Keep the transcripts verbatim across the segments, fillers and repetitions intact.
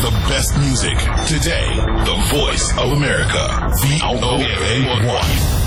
the best music. Today, the voice of America. V O A one.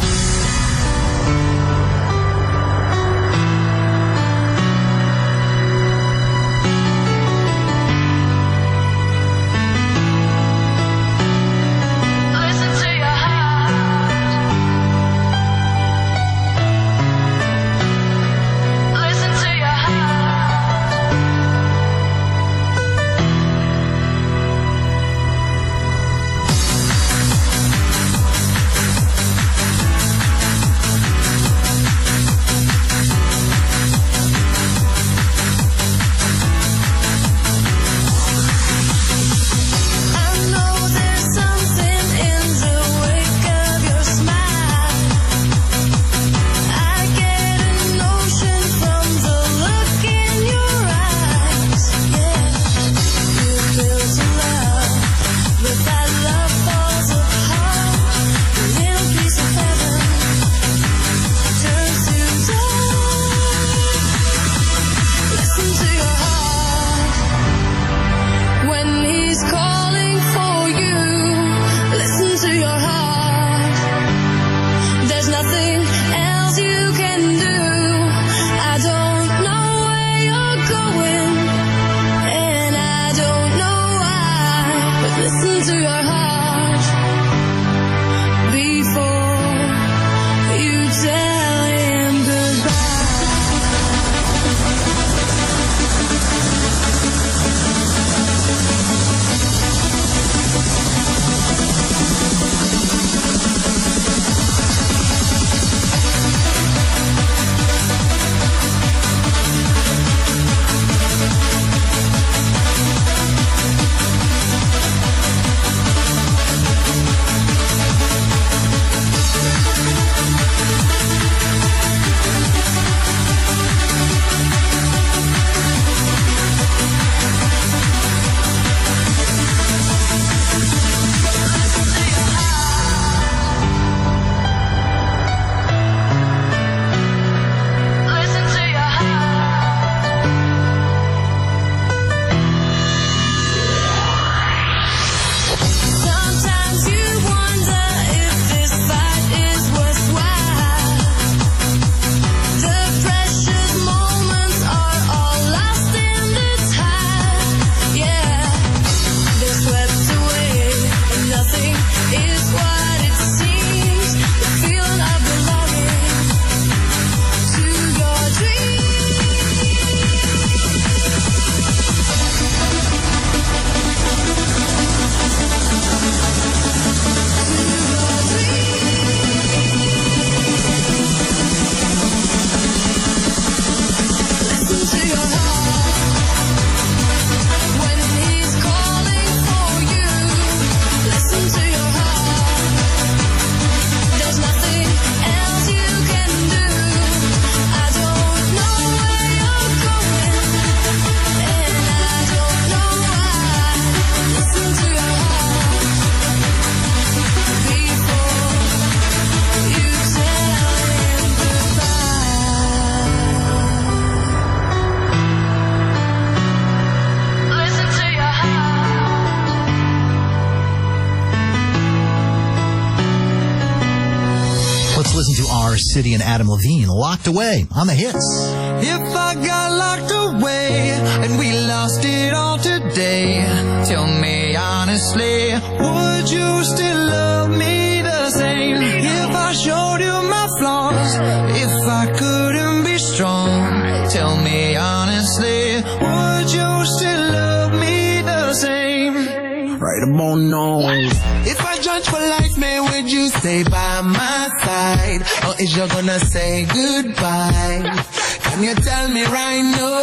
City and Adam Levine, Locked Away on the hits. If I got locked away and we lost it all today, tell me honestly, would you still love me the same? If I showed you my flaws, if I couldn't be strong, tell me honestly, would you still love me the same? Right about now. If I judge for life, man, would you stay by my side? Or is you gonna say goodbye? Can you tell me right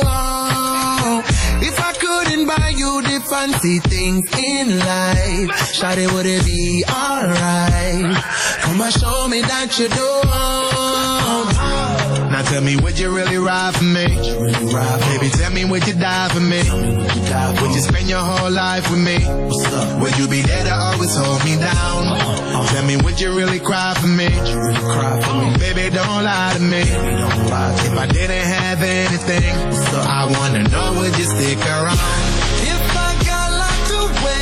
now? If I couldn't buy you the fancy things in life, shawty, would it be alright? Come and show me that you don't. Now tell me, would you really ride for me? Really ride for Baby, tell me, would you die for me? me would, you die for would you spend your whole life with me? Would you be there to always hold me down? Uh-huh. Tell me, would you really cry for me? Would you really cry for me? Baby, don't lie to me. Baby, don't lie to if me. I didn't have anything, I wanna know, would you stick around? If I got locked away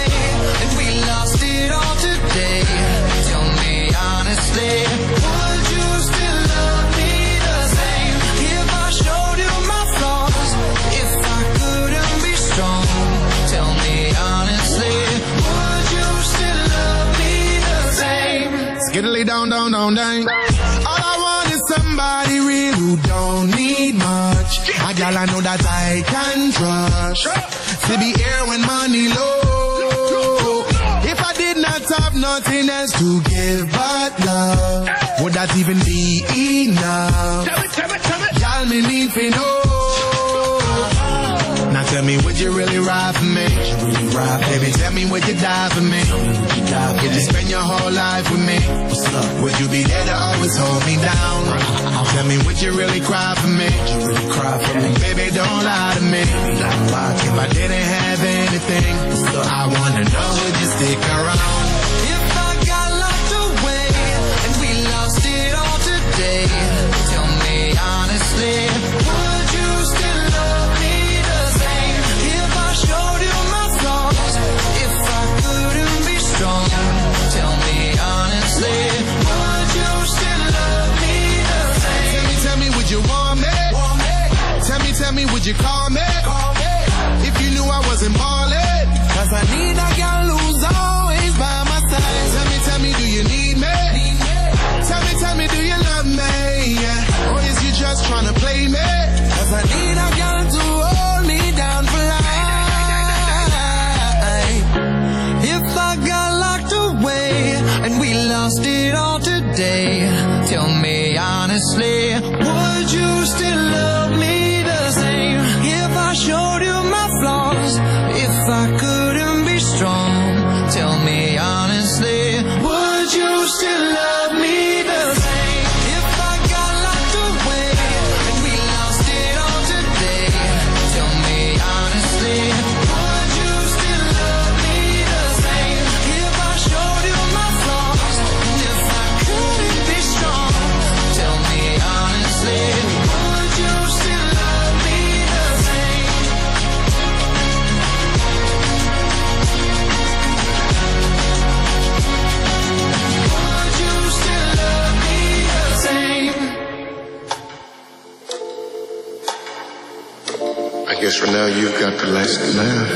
diddly down, down, down, down. All I want is somebody real who don't need much. A girl I know that I can trust. To be here when money low. If I did not have nothing else to give but love, would that even be enough? Y'all me need to know. Now tell me, would you really ride for me? Really ride, baby, tell me, would you die for me? Would you, die for Could you spend your whole life with me? What's up? Would you be there to always hold me down? Tell me, would you really cry for me? Would you really cry for me? Baby, don't lie to me. If I didn't have anything, I wanna know, would you stick around? If I got locked away and we lost it all today, tell me honestly, would you still love me the same? If I showed you my flaws, if I couldn't be strong, tell me honestly, would you still love me the same? Tell me, tell me, would you want me? Want me? Tell me, tell me, would you call me? Call me. If you knew I wasn't ballin', cause I need a girl who's always by my side. Tell me, tell me, do you need me? Need me? Tell me, tell me, do you love me? Yeah. Or is you just trying to play me? Cause I need a girl to hold me down for life. If I got locked away and we lost it all today, tell me honestly, would you still love me the same? If I showed you my flaws, if I couldn't be strong, tell me honestly, would you still love me the same? If I got locked away and we lost it all today, tell me honestly, would you still love me the same? If I showed you my flaws, if I couldn't be strong, tell me honestly, would you still love me the same? Would you still love me the same? I guess for now you've got the last laugh.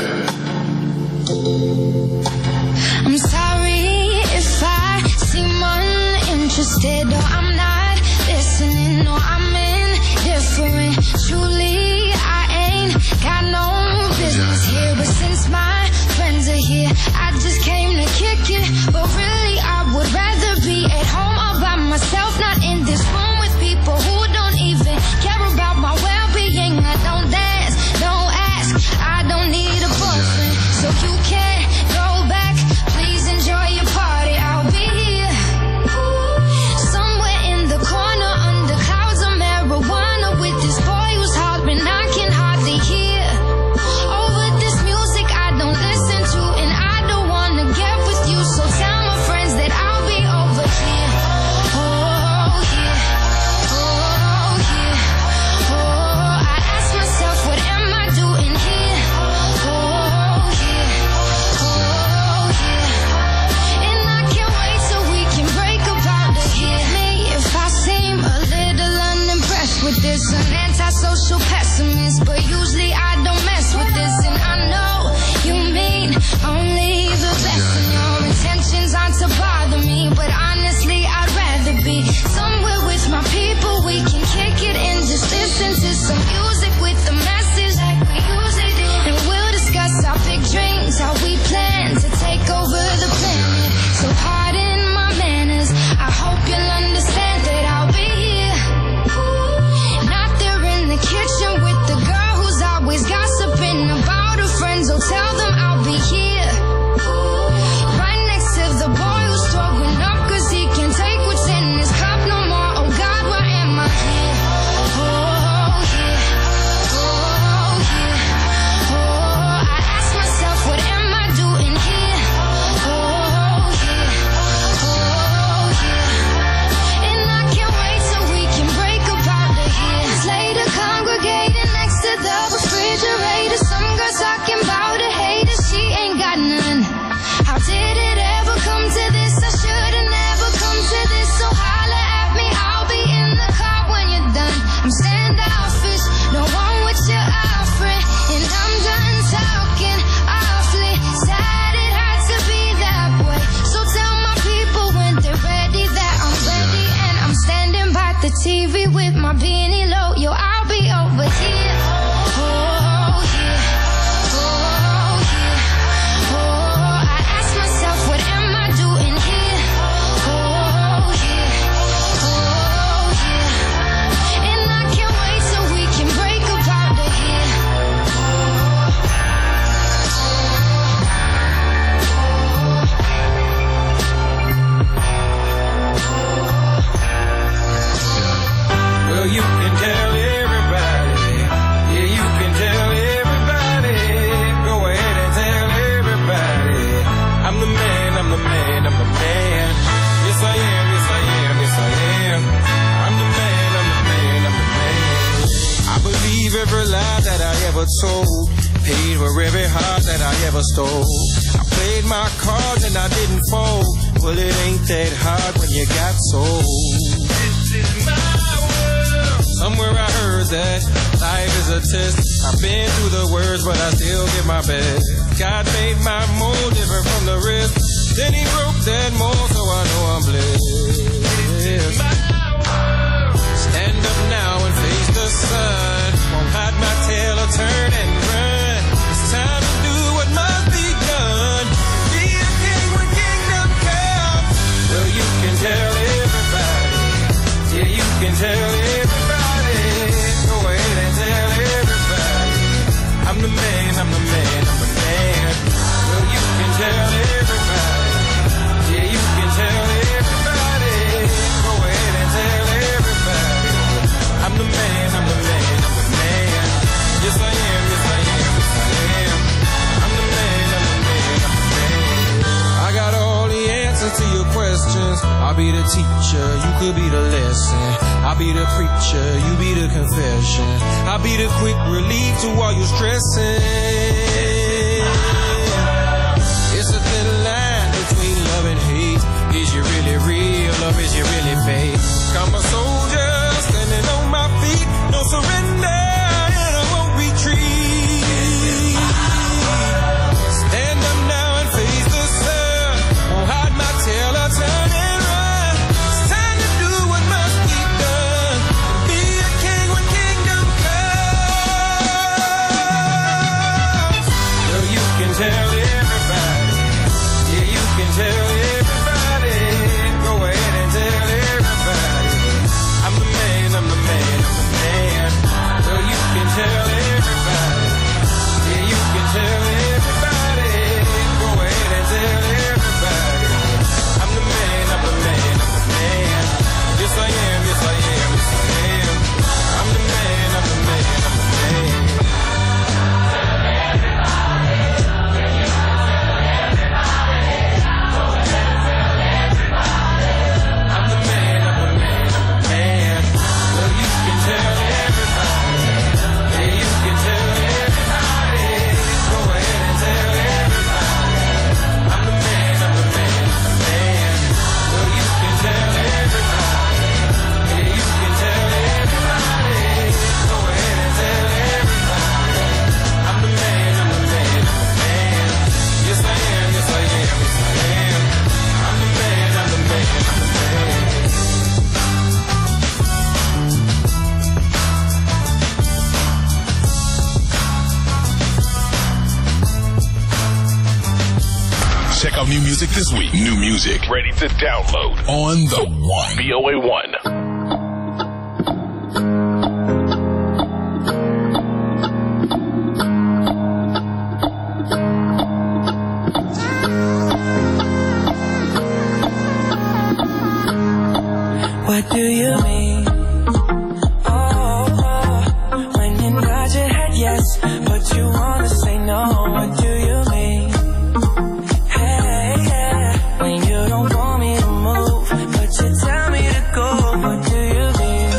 I'm sorry if I seem uninterested or I'm not listening or I'm indifferent. Truly, I ain't got no business here, but since my friends are here, I just came to kick it. But really, I would rather be at home all by myself, not in this room with people who don't even care about my well-being. I don't dance, don't ask, I don't need a boyfriend, so you can't go back. Please enjoy your party, I'll be here somewhere in the corner under clouds of marijuana with this boy who's hard been the man, I'm the man. Yes, I am, yes, I am, yes, I am. I'm the man, I'm the man, I'm the man. I believe every lie that I ever told, paid for every heart that I ever stole. I played my cards and I didn't fold. Well, it ain't that hard when you got sold. This is my world. Somewhere I heard that life is a test. I've been through the worst, but I still give my best. God made my mold different from the rest. Then he broke that mold, so I know I'm blessed. This is my world. Stand up now and face the sun. Won't hide my tail or turn and run. It's time to do what must be done. Be a king when kingdom comes. Well, you can tell everybody. Yeah, you can tell everybody. Go ahead and tell everybody. I'm the man, I'm the man, I'm the man. Well, you can tell everybody. Yeah, you can tell everybody. Go ahead and tell everybody. I'm the man, I'm the man, I'm the man. Yes, I am, yes, I am, yes, I am. I'm the man, I'm the man, I'm the man. I got all the answers to your questions. I'll be the teacher, you could be the lesson. I'll be the preacher, you be the confession. I'll be the quick relief to all your stressing. It's a thin line between love and hate. Is you really real or is you really fake? I'm a soldier standing on my feet. No surrender and I won't retreat. Stand up now and face the sun. Won't hide my tail or turn and run. It's time to do what must be done. Be a king when kingdom comes. Well, you can tell everybody. Yeah, you can tell everybody. Go ahead and tell everybody. I'm the man, I'm the man, I'm the man. Well, you can tell everybody. Yeah, you can tell everybody. Go ahead and tell everybody. I'm the man, I'm the man, I'm the man. Yes, I am, yes, I am, yes, I am. I'm the man, I'm the man, I'm the man. I'm the man, I'm the man, I'm the man. Well, you can tell everybody. Yeah, you can tell everybody. Go ahead and tell everybody. I'm the man, I'm the man, I'm the man. Well, you can tell everybody. Yeah, you can tell everybody. Go ahead and tell everybody. I'm the man, I'm the man, I'm the man. Yes, I am, yes, I am, yes, I am. I'm the man, I'm the man, I'm the man. Check out new music this week. New music ready to download on the one. V O A one. What do you mean? Oh, oh, when you nod your head yes, but you wanna say no. What do you mean? Hey, yeah, when you don't want me to move, but you tell me to go. What do you mean?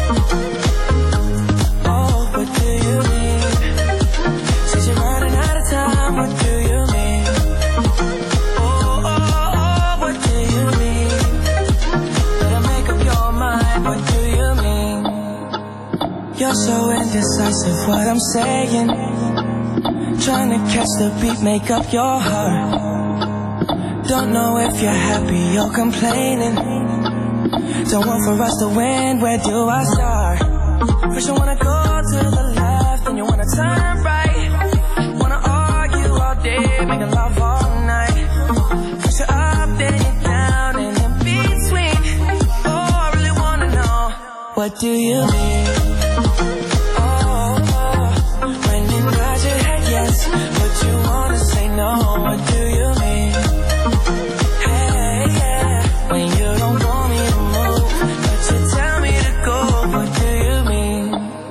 Oh, what do you mean? Since you're running out of time, what do you mean? Oh, oh, oh, what do you mean? Better make up your mind, what do you mean? You're so indecisive, what I'm saying. Trying to catch the beat, make up your heart. Don't know if you're happy or complaining. Don't want for us to win, where do I start? First you wanna go to the left, then you wanna turn right. Wanna argue all day, making love all night. First you're up, then you're down, and in between. Oh, I really wanna know, what do you mean? Oh, oh, when you nod your head yes, but you wanna say no. What do you mean? Hey, yeah, when you don't want me to move, but you tell me to go. What do you mean?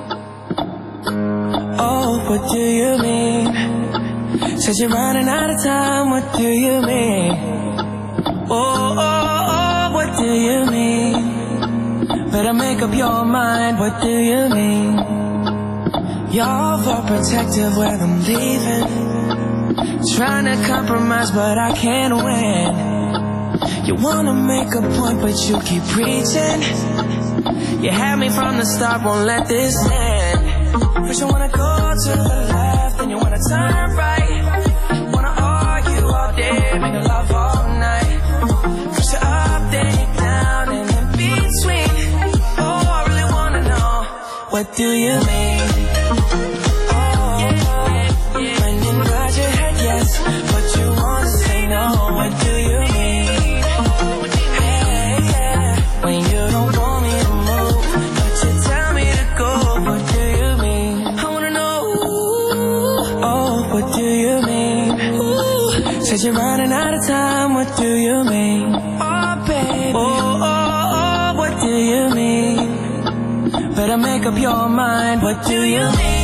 Oh, what do you mean? Said you're running out of time. What do you mean? oh, oh, what do you mean? Better make up your mind, what do you mean? You're overprotective when I'm leaving, trying to compromise but I can't win. You wanna make a point but you keep preaching. You had me from the start, won't let this end. First you wanna go to the left, then you wanna turn right. Wanna argue all day, make love all night. First you're up, then you're down, and in between. Oh, I really wanna know, what do you mean? Oh, when you nod your head yes, but you wanna say no, what do you mean? Hey, yeah, when you don't want me to move, but you tell me to go, what do you mean? I wanna know, oh, what do you mean? Ooh, said you're running out of time, what do you mean? Oh, baby, oh, oh, oh, what do you mean? Better make up your mind, what do you mean?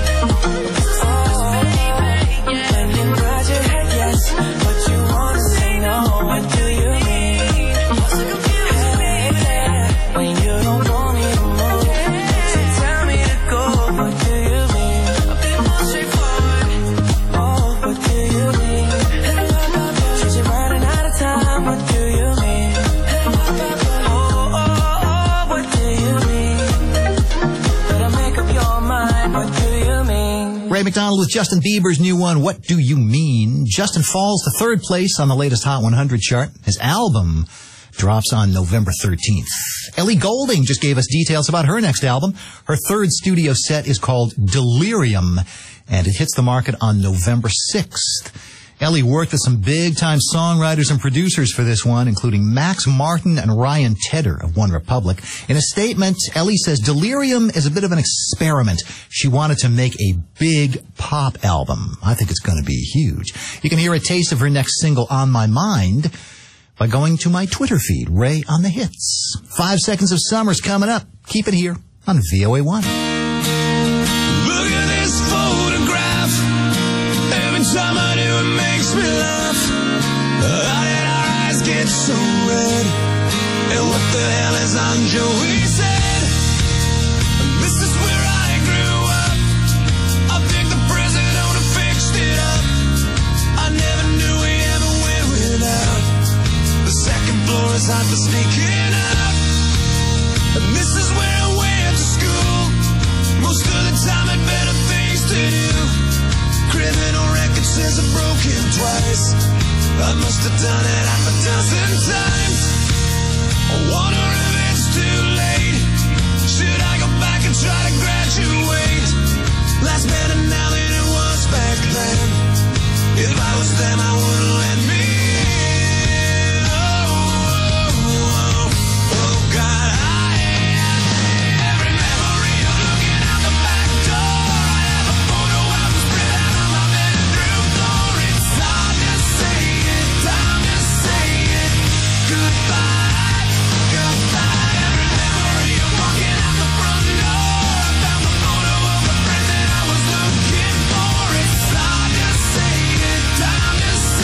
Ray McDonald with Justin Bieber's new one, What Do You Mean? Justin falls to third place on the latest Hot one hundred chart. His album drops on November thirteenth. Ellie Goulding just gave us details about her next album. Her third studio set is called Delirium, and it hits the market on November sixth. Ellie worked with some big-time songwriters and producers for this one, including Max Martin and Ryan Tedder of One Republic. In a statement, Ellie says Delirium is a bit of an experiment. She wanted to make a big pop album. I think it's going to be huge. You can hear a taste of her next single, On My Mind, by going to my Twitter feed, Ray on the Hits. Five Seconds of Summer's coming up. Keep it here on V O A one. Look at this photograph. Every time I do, it makes me laugh. How did our eyes get so red? And what the hell is on Joey said? This is where I grew up. I think the president who fixed it up. I never knew we ever went without. The second floor is hot for sneaking up. And this is where I went to school. Most of the time had better things to do. Criminal record says I've broken twice. I must have done it half a dozen times. I wonder if it's too late. Should I go back and try to graduate? Life's better now than it was back then. If I was them, I wouldn't let me in. Oh, oh, oh, oh, God, I have every memory of looking out the back door. I have a photo album spread out on my bedroom floor. It's hard to say it, time to say it. Goodbye, goodbye. Every memory of walking out the front door. I found the photo of the friend that I was looking for. It's hard to say it, time to say it.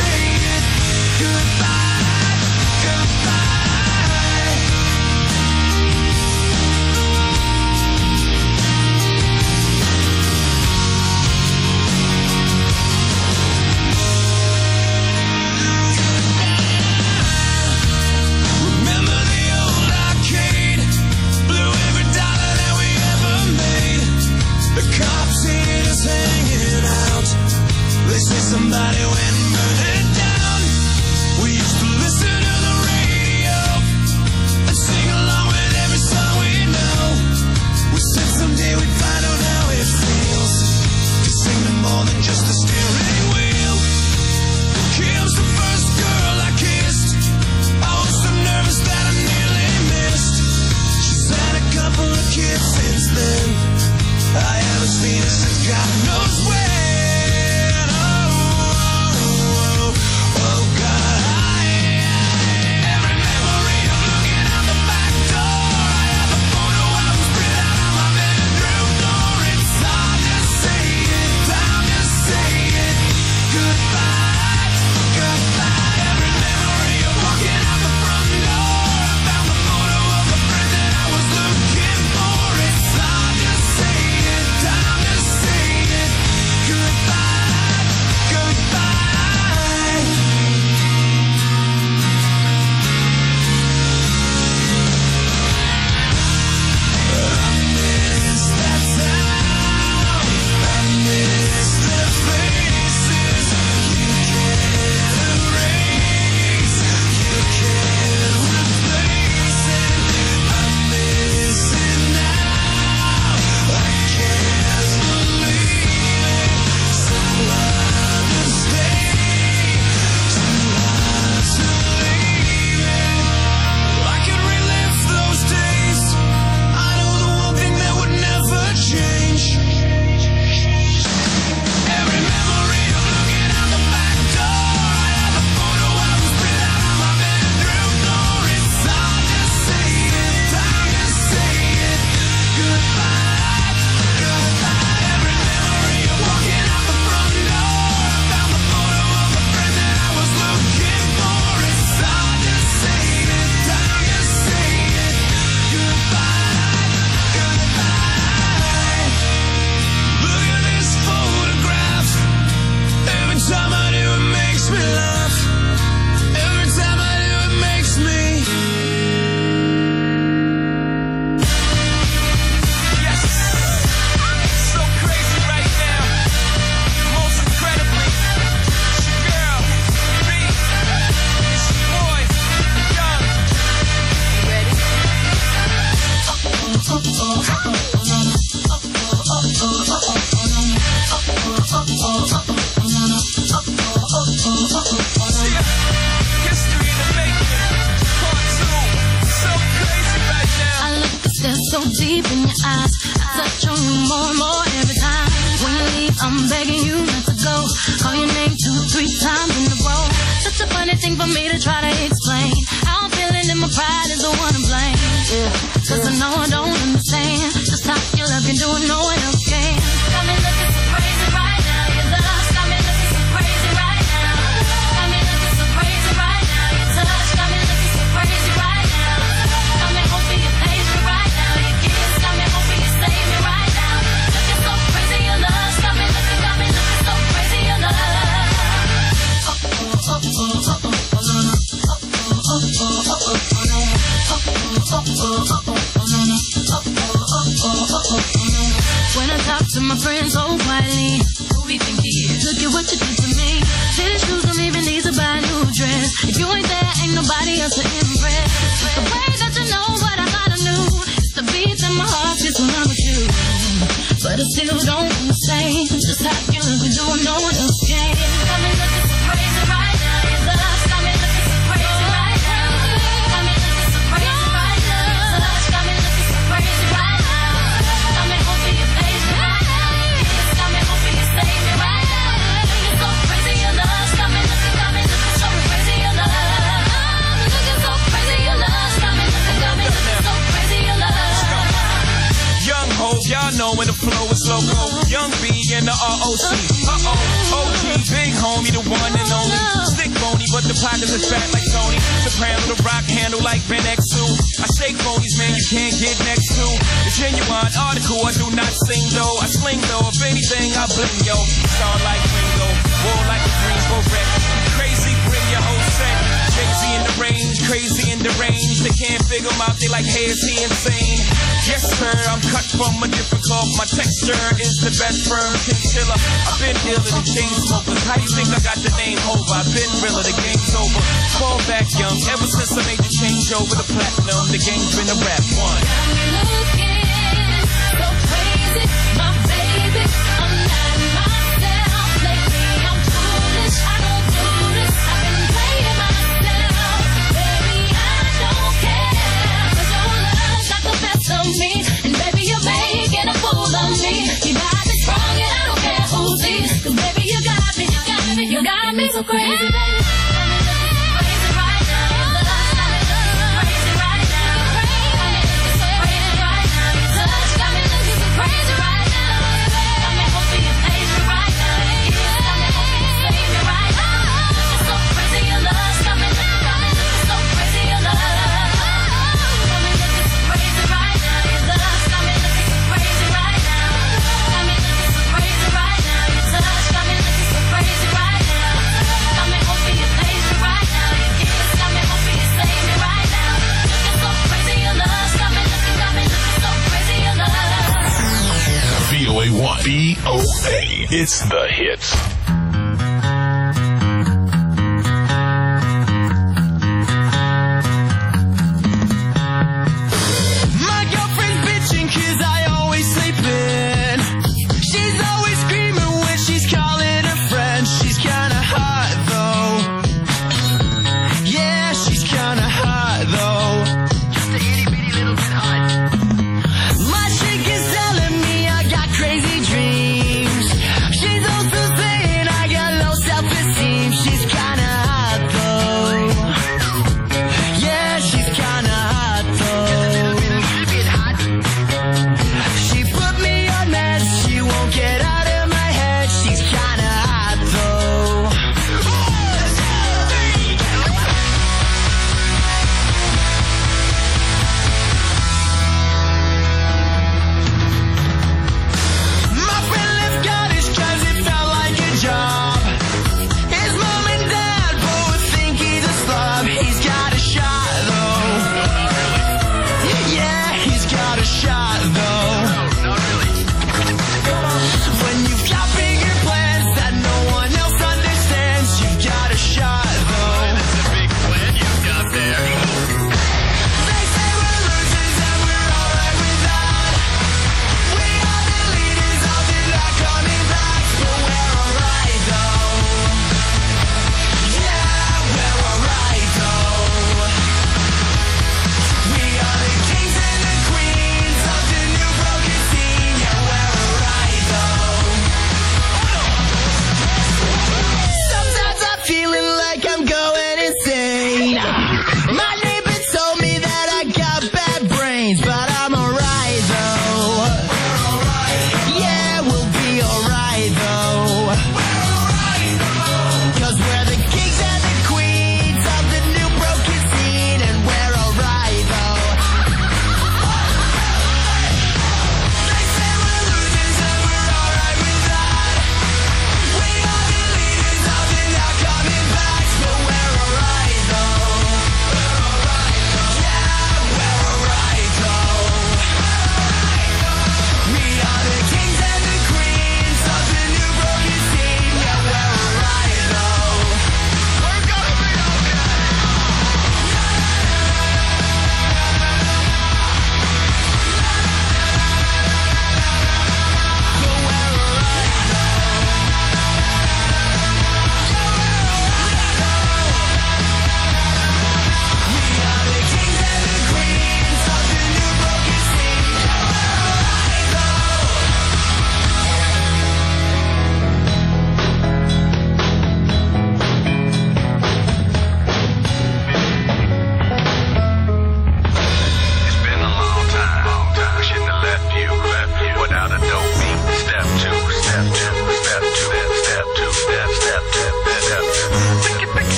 deep in your eyes. I touch on you more and more every time. When you leave, I'm begging you not to go. Call your name two, three times in a row. Such a funny thing for me to try to explain. How I'm feeling and my pride is the one to blame. Yeah, cause I know I don't understand just how you love can do it, no one else can. Got me looking so crazy right now. Your love got me looking so crazy right now. Got me looking so crazy right now. Your touch got me looking so crazy right now. Got me hoping you page me right now. Your kiss got me hoping you save me right now. Looking so crazy, your love got me looking, got me looking so crazy, your love. Oh oh oh oh oh oh oh no no. Oh oh oh oh oh oh oh no. Oh oh oh oh oh oh no no. Oh oh oh oh oh oh no. When I talk to my friends so quietly, who we think he is? Look at what you did to me. Tennis shoes don't even need to buy a new dress. If you ain't there, ain't nobody else to impress. The way that you know what I thought I knew, it's the beat in my heart just when I'm with you. But I still don't understand just how you look and do what no one else can. Got me looking so crazy right now. Your love got me looking so crazy right now. Got me looking so crazy right now. Your touch got me looking so crazy right now. Got me hoping you page me right now. Your kiss got me hoping you save me right now. Looking so crazy, your love got me looking, got me looking so crazy, your love. Looking so crazy, your love got me looking, got me looking so crazy, your love. Young Hope, y'all know when the flow is loco. Young B and the R O C. Uh-oh, O G, big homie, the one and only. Stick bony, but the pockets is fat like Tony. Soprano, the rock handle like Ben X two. I shake phonies, man, you can't get next to. The genuine article, I do not sing though. I sling though, if anything, I bling yo. Star like Ringo, war like a Greensboro wreck. Crazy, bring your whole set. Jay-Z in the range, crazy in the range. They can't figure him out, they like, hey, is he insane? Yes, sir, I'm cut from a different cloth. My texture is the best firm chinchilla. I've been dealing with chain smokers. How you think I got the name over? I've been realer, the game's over. Fall back young, ever since I made the change over the platinum. The game's been a rap one. Got me looking so crazy, my baby. I'm not myself lately. I'm foolish, I don't do this. I've been playing myself, baby. I don't care, 'cause your love got the best of me, and baby you're making a fool of me. You got me strong and I don't care who sees, 'cause baby you got me, you got me, you got me so crazy, baby. B O A. It's the hits. My girlfriend's bitching 'cause I always sleep in. She's always screaming when she's calling her friends. She's kinda hot though. Yeah, she's kinda hot though. Just a itty bitty little bit hot. My chick is telling me I got crazy dreams. She's also saying I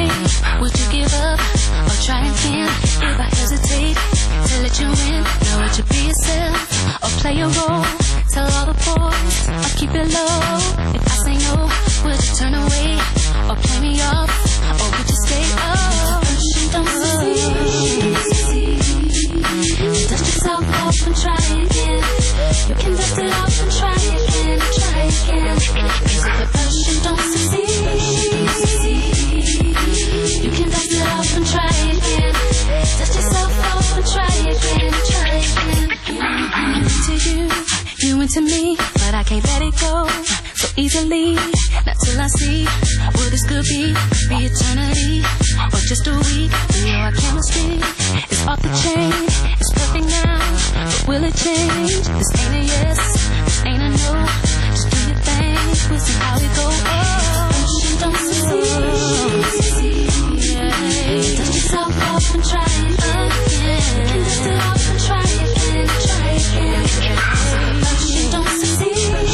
me, would you give up or try again? If I hesitate to let you in, now would you be yourself or play a role? Tell all the boys or keep it low. If I say no, would you turn away or play me off, or would you stay up? Don't succeed. Dust yourself off and try again. You can dust it off and try again, try again. Cause if the passion don't succeed, you can dust it off and try again. Dust yourself off and try again, try again. I'm into you, you into me, but I can't let it go so easily. Not till I see what this could be, be eternity or just a week. We know our chemistry is off the chain. It's perfect now, but will it change? This ain't a yes, this ain't a no. Just do your thing, we'll see how it goes. Oh, don't succeed. Yeah. Dust yourself off and try again. Dust it off and try again, try again. Don't succeed.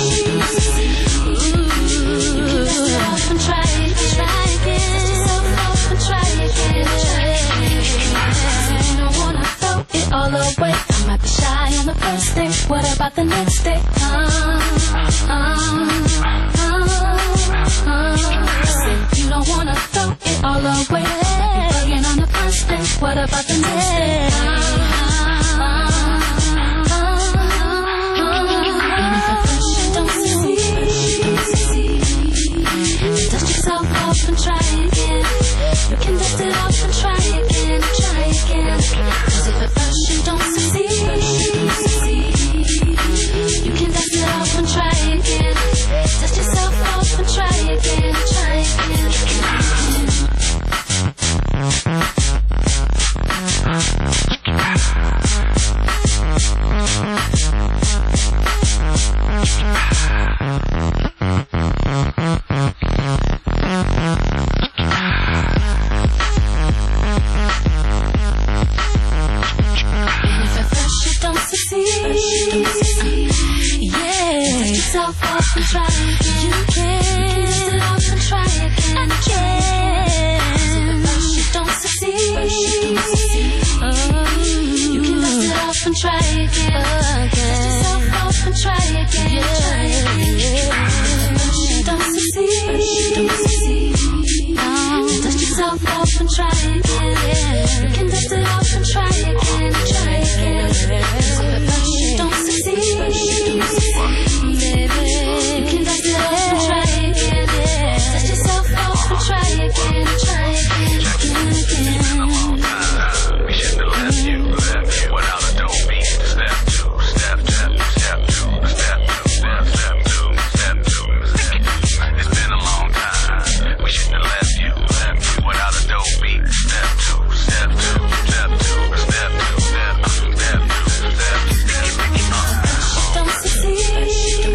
Try again, try again, yourself off and try again, try again. You don't wanna throw it all away. I might be shy on the first day. What about the next day? Uh, uh, uh, uh. I said you don't wanna throw it all away. You're bugging on the first day. What about the next day? Uh, uh, uh, uh. Imperfection don't succeed. Dust yourself off and try again. You can dust it off and try again, try again. Cause if the passion don't succeed, you can dust it off and try again. Dust yourself off and try again, try again. Off and try again. You can dust it off and try again and again. You don't succeed. Oh, you can dust it off and try again. Dust yourself off and try again. Try again. You don't succeed. Oh, dust yourself off and try again. You can dust it off and try again. Try again. You don't succeed. You can dust it off and try again. Dust yourself off and try again. Try again, again, again. We shouldn't have left you, left you without a dope beat. Step two, step two, step two, step two, step, step two, step two. It's been a long time. We shouldn't have left you, left you without a dope beat. Step two, step two, step two, step two, step two, step two, step two. Don't succeed.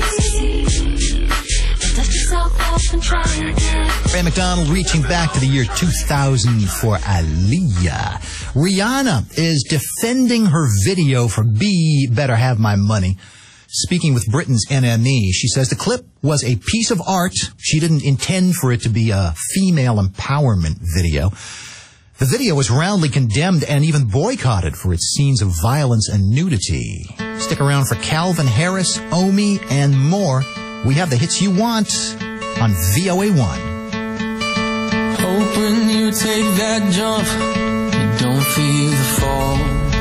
Dust yourself off and try again. Ray McDonald reaching back to the year two thousand for Aaliyah. Rihanna is defending her video for Be Better Have My Money. Speaking with Britain's N M E, she says the clip was a piece of art. She didn't intend for it to be a female empowerment video. The video was roundly condemned and even boycotted for its scenes of violence and nudity. Stick around for Calvin Harris, Omi, and more. We have the hits you want on V O A one. Hope when you take that jump, you don't feel the fall.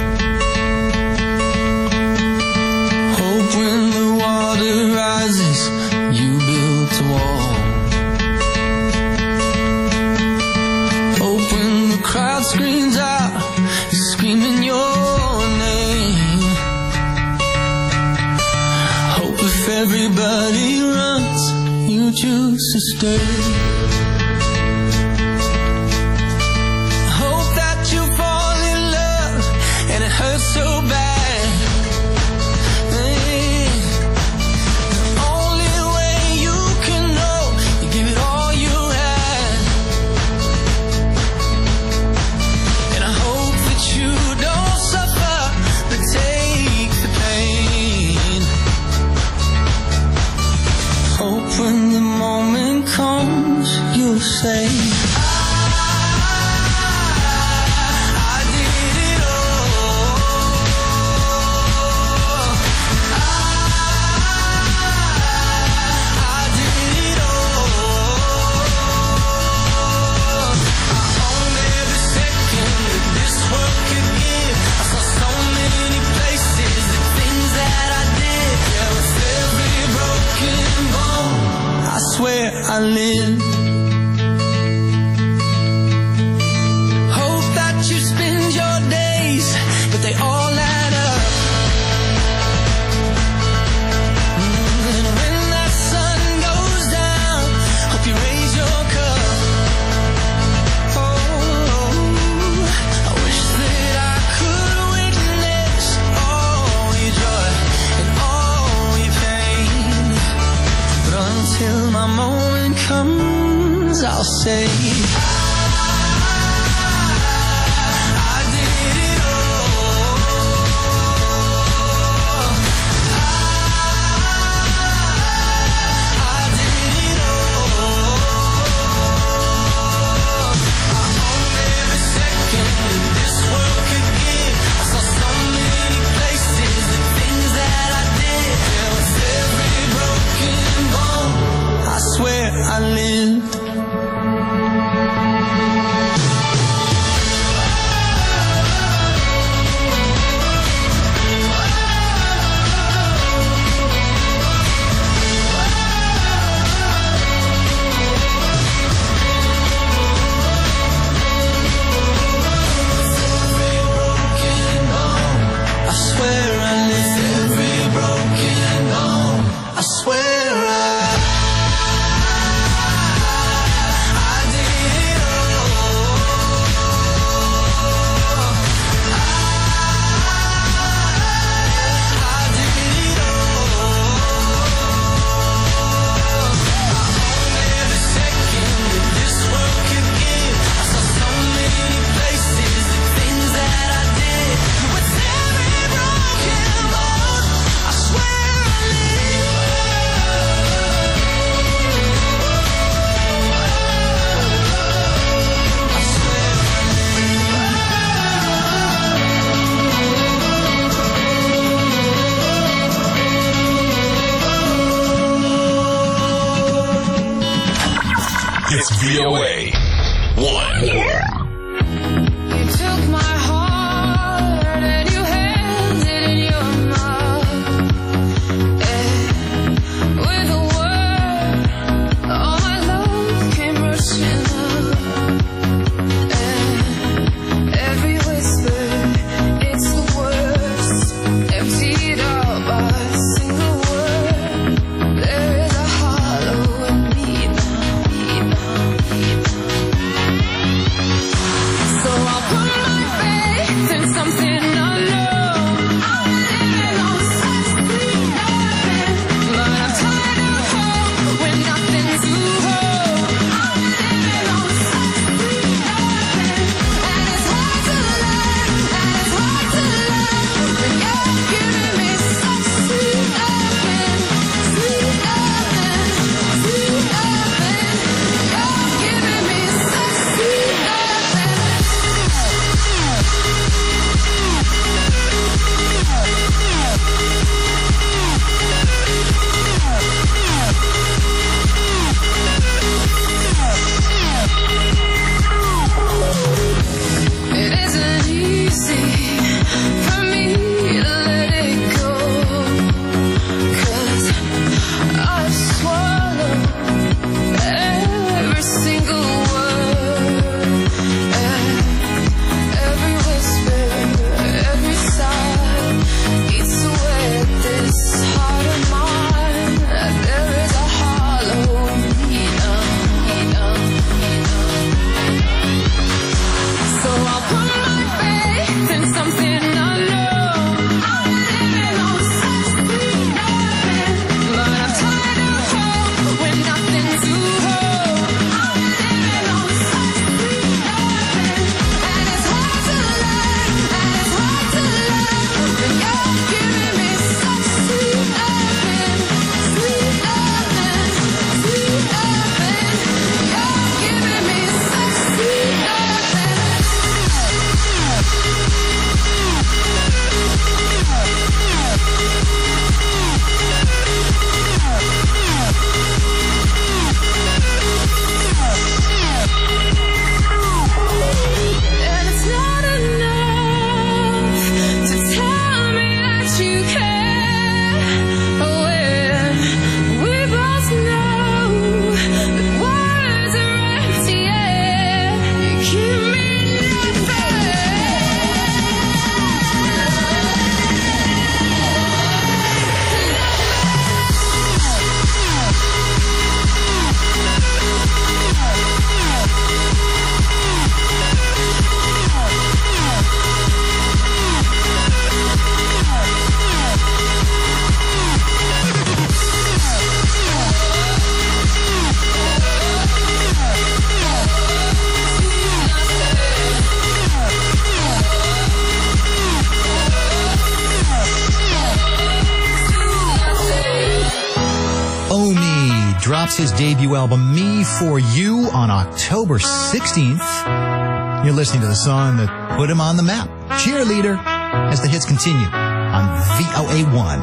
Hope when the water rises, you build a wall. Hope when the crowd screams out, you're screaming your name. Hope if everybody runs, you choose to stay. Hurts so bad. Hey, the only way you can know, you give it all you had. And I hope that you don't suffer, but take the pain. Hope when the moment comes, I live. Hope that you spend your days, but they all add up. And when that sun goes down, hope you raise your cup. Oh, I wish that I could witness all your joy and all your pain. But until my moment comes, I'll say I lived. I swear I lived. Every broken bone. I swear I It's V O A one. You took my heart and you held it in your mouth. And with a word, all my love came rushing up. And every whisper, it's the worst, emptied out by a single word. There is a hollow in me now, me now, me now. drops his debut album, Me For You, on October sixteenth. You're listening to the song that put him on the map, Cheerleader, as the hits continue on V O A one.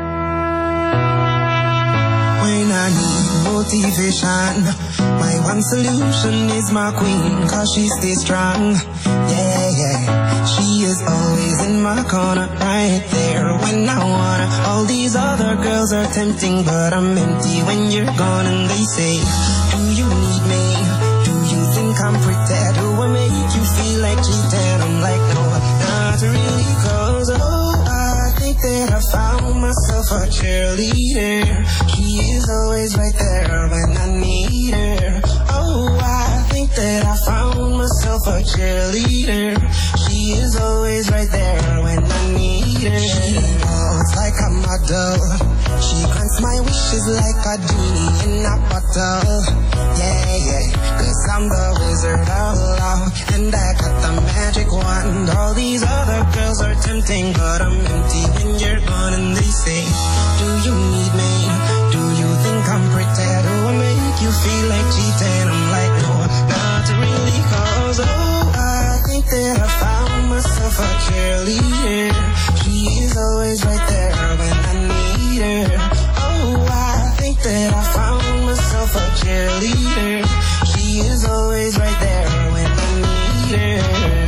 When I need motivation, my one solution is my queen, cause she stays strong. Yeah, yeah, she is always in my corner, right there when I wanna. All these other girls are tempting, but I'm empty when you're gone. And they say, do you need me? Do you think I'm pretty? Do I make you feel like cheating? I'm like, no, not really, cause oh, I think that I found myself a cheerleader. She is always right there when I need her. Oh, I think that I found myself a cheerleader. She is always right there when I need her. She walks like a model. She grants my wishes like a genie in a bottle. Yeah, yeah, cause I'm the wizard of love, and I got the magic wand. All these other girls are tempting, but I'm empty when you're gone. And they say, do you need me? Do you think I'm pretty? Do I make you feel like cheating? I'm like, no, not really, cause oh, I think that I found myself a cheerleader. She is always right there when I need her. Oh, I think that I found myself a cheerleader. She is always right there when I need her.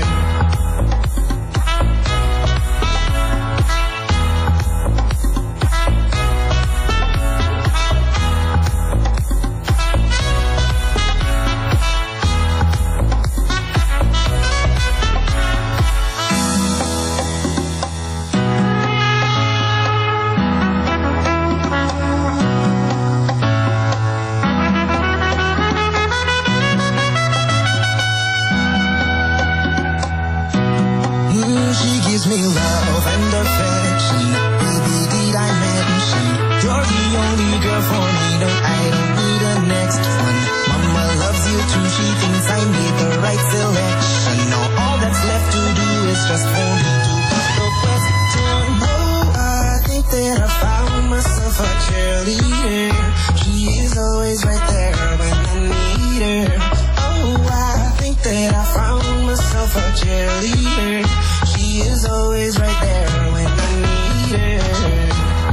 Me love and affection, baby, did I mention you're the only girl for me? No, I don't need a next one. Mama loves you too, she thinks I made the right selection. Now all that's left to do is just for me to put the question. Oh, I think that I found myself a cheerleader. She is always right there when I need her. Oh, I think that I found myself a cheerleader. She is always right there when I need her.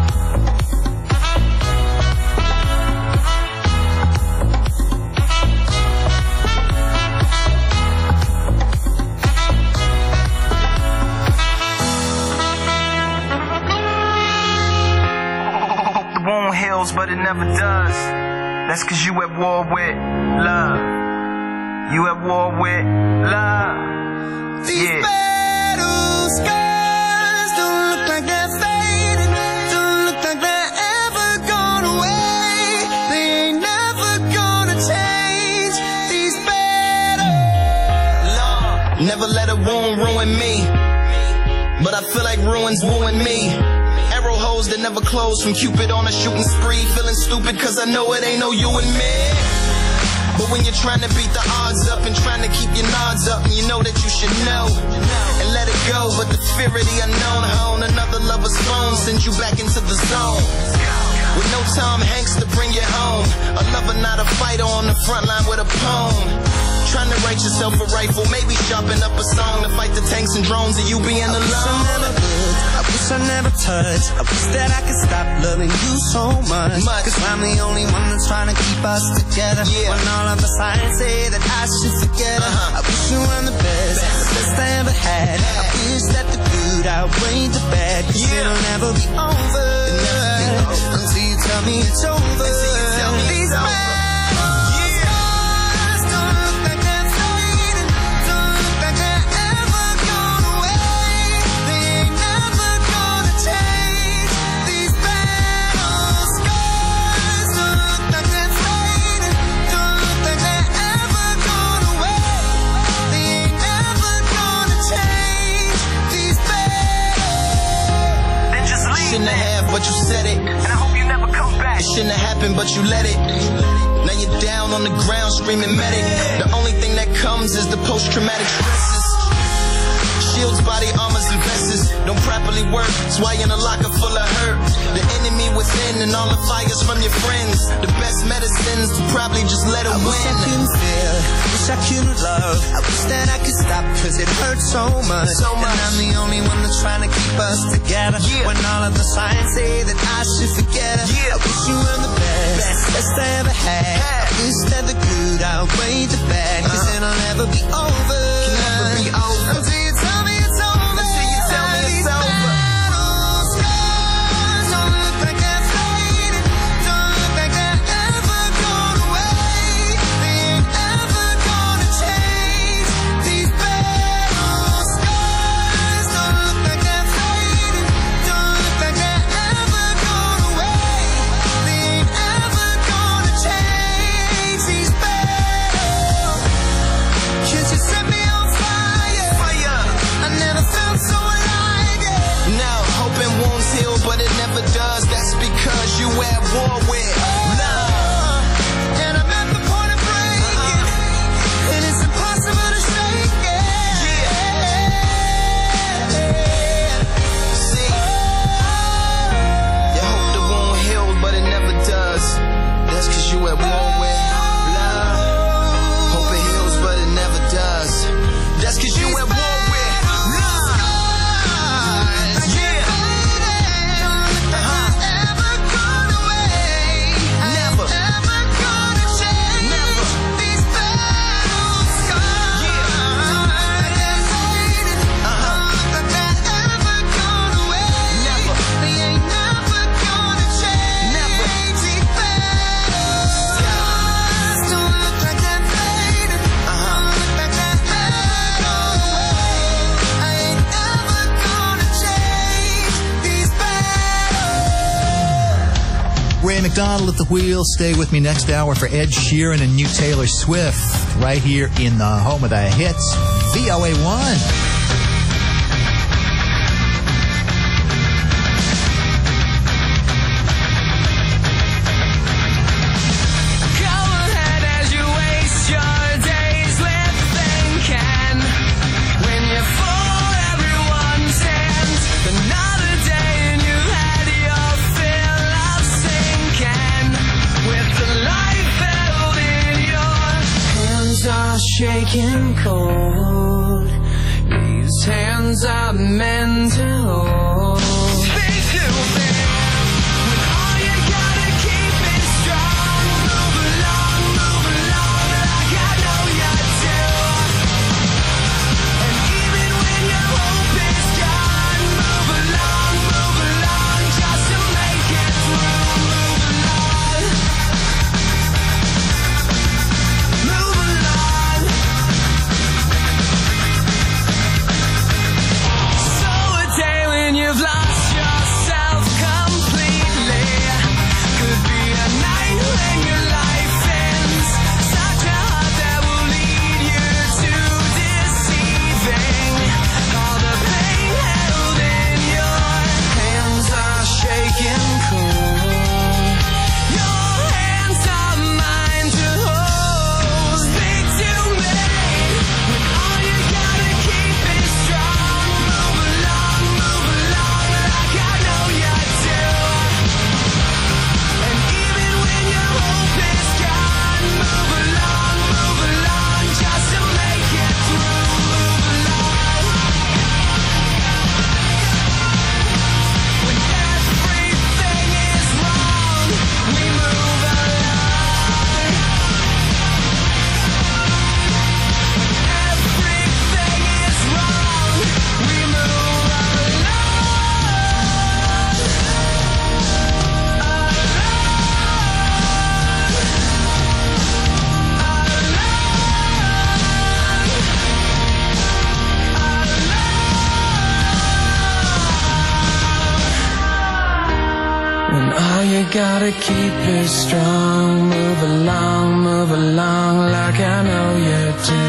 The wound heals, but it never does. That's cause you at war with love. You at war with love. These yeah. battle scars don't look like they're fading, don't look like they're ever gone away. They ain't never gonna change. These battles. Lord, never let a wound ruin me, but I feel like ruins wooing me. Arrow holes that never close from Cupid on a shooting spree. Feeling stupid cause I know it ain't no you and me. But when you're trying to beat the odds up and trying to keep your nods up, and you know that you should know and let it go, but the fear of the unknown hone another lover's phone sends you back into the zone. With no Tom Hanks to bring you home, a lover not a fighter on the front line with a poem. Trying to write yourself a rifle, maybe sharpen up a song to fight the tanks and drones of you being alone. I wish I never touched. I wish that I could stop loving you so much. much. Cause I'm the only one that's trying to keep us together. Yeah. When all of the signs say that I should forget her. Uh-huh. I wish you were the best, best, the best I ever had. I wish that the good outweighed the bad. Cause yeah. it'll never be over, never be over until you tell me it's over. Until you tell me These it's over. Shouldn't have, but you said it. And I hope you never come back. It shouldn't have happened, but you let it. Now you're down on the ground screaming medic. The only thing that comes is the post-traumatic stresses. Shit shields, body armors, and vests don't properly work. That's why in a locker full of hurt. The enemy within and all the fires from your friends. The best medicines to probably just let it I win. wish I couldn't feel, wish I couldn't love. I wish that I could stop, cause it hurts so much. So much. And I'm the only one that's trying to keep us together. Yeah. When all of the signs say that I should forget her. Yeah. I wish you were the best, Best. best I ever had. Had. I wish that the good outweighed the bad, cause Uh-huh. then I'll never be over. Can never be over. Until you tell me it's over. Until you tell me it's These over. battle scars don't look like they're fading. Don't look like they're ever going away. They ain't ever gonna change. These battle scars don't look like they're fading. Don't look like they're ever going away. They ain't ever gonna change. These battle. Could you set me on fire? Fire. I never felt so alive, yeah. Now, hoping wounds heal, but it never does. That's because you at war with love. And I'm at the point of breaking, and it's impossible to shake it. See, you hope the wound healed, but it never does. That's cause you at war with love. Hope it heals, but it never does. That's cause you at war with love. Yeah. Uh-huh. Never gone away. Never. Never gonna change. Never. These battle scars. Yeah. Don't look like they're fading. Uh-huh. Don't look like they're ever gone away. Never. They ain't never gonna change. Never. These battle scars don't look like they're fading. Uh-huh. Don't look like they're ever gone away. I ain't ever gonna change. These battles. Ray McDonald at the wheel. Stay with me next hour for Ed Sheeran and new Taylor Swift right here in the home of the hits, V O A one. Go ahead as you waste your days with thinking. When you fool everyone's hands, another day and you've had your fill of sinking. With the life held in your hands are shaking cold. These hands are meant to hold. Speak to me. When all you gotta keep is strong. Move along, move along like I know you do. And even when your hope is gone, move along, move along just to make it through. Move along. Move along. So a day when you've lost yourself completely could be a night when your life ends. Such a heart that will lead you to deceiving. All the pain held in your hands are shaking cold. Your hands are mine to hold. Speak to me. When all you gotta keep is strong. Move along, move along like I know you do. And even when your hope is gone, move along, move along just to make it through. Move along. When everything is wrong, we move along. Everything is wrong, we move When all you gotta keep is strong, move along, move along like I know you do.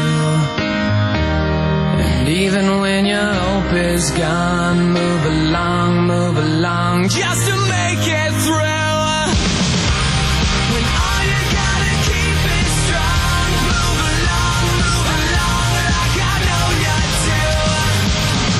And even when your hope is gone, move along, move along just to make it through. When all you gotta keep is strong, move along, move along like I know you do.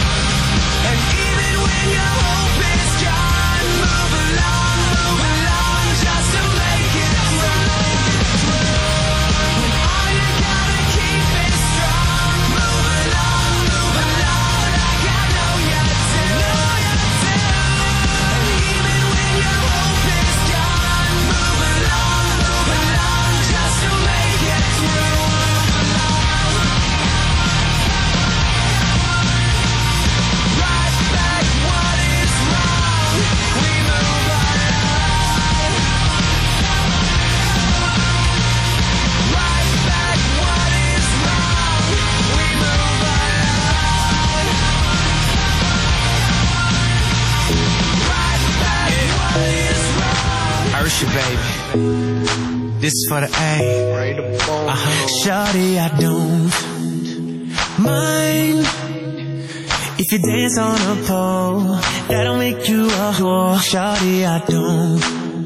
you, baby. This is for the A. Uh-huh. Shawty, I don't mind if you dance on a pole. That'll make you a whore. Shawty, I don't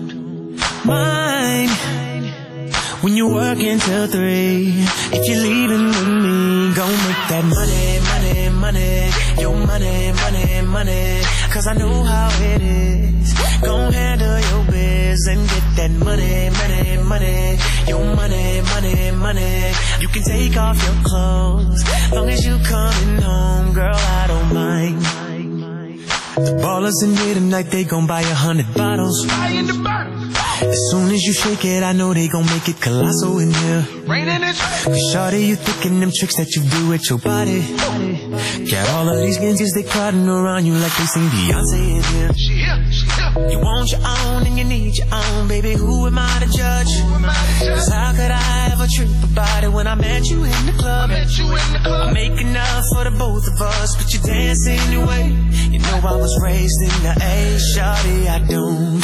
mind when you work until three. If you're leaving with me, gon' make that money, money, money. Your money, money, money. Cause I know how it is. Gon' handle your biz and get that money, money, money. Your money, money, money. You can take off your clothes long as you coming home, girl, I don't mind. The ballers in here tonight, they gon' buy a hundred bottles. As soon as you shake it, I know they gon' make it colossal in here. Cause shawty, you thinking them tricks that you do with your body. Got all of these niggas, they crowding around you like they sing Beyonce in here. You want your own and you need your own, baby, who am I to judge? Cause how could I ever trip about it when I met you in the club? I make enough for the both of us, but you dance anyway. You know I was raised in the A, shawty, I don't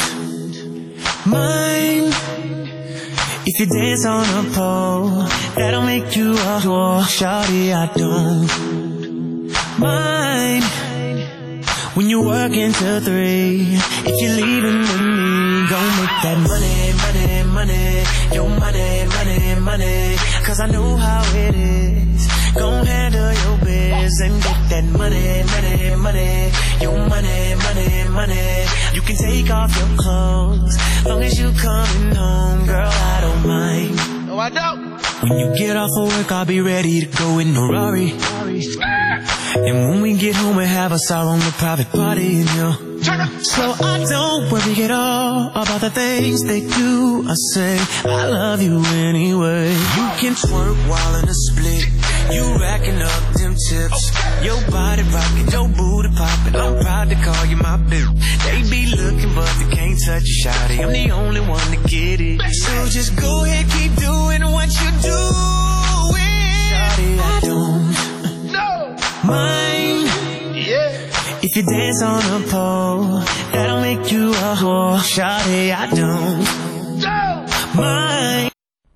mind if you dance on a pole. That'll make you a whore. Shawty, I don't mind when you work until three. If you're leaving with me, gon' make that money, money, money. Your money, money, money. Cause I know how it is. Gon' handle your biz and get that money, money, money. Your money, money, money. You can take off your clothes long as you coming home, girl, I don't mind. No, I don't. When you get off of work, I'll be ready to go in a Rari. And when we get home, we have us our own private party, you know. So I don't worry at all about the things they do. I say I love you anyway. You can twerk while in a split. You racking up them tips. Your body rocking, your booty popping. I'm proud to call you my bitch. They be looking but they can't touch you, shawty. I'm the only one to get it. So just go ahead, keep doing what you doing. Shawty, I don't mind if you dance on a pole. That'll make you a whore. Shawty, I don't mind.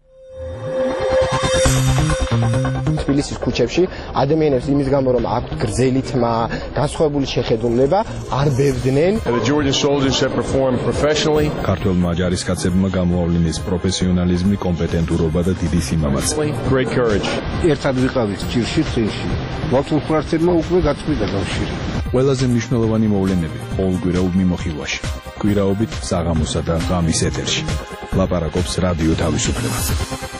თბილისის ქუჩებში ადამიანებს იმის გამო რომ აქვთ გრძელი თმა, განსხვავებული შეხედულება, არ ბევდნენ. The Georgian soldiers have performed professionally. ქართველმა ჯარისკაცებმა გამოავლინეს პროფესიონალიზმი, კომპეტენტურობა და დიდი სიმამაცე. Great courage. ერთად ვიყავით ჭირში წინში. მოცულფრაცებმა უკვე გაწყვიტა კავშირი. ყველაზე მნიშვნელოვანი მოვლენები ყოველკვირეულ მიმოხილვაში. კვირაობით საღამოსა და ღამის ეთერში. ლაპარაკობს რადიო თავისუფლება.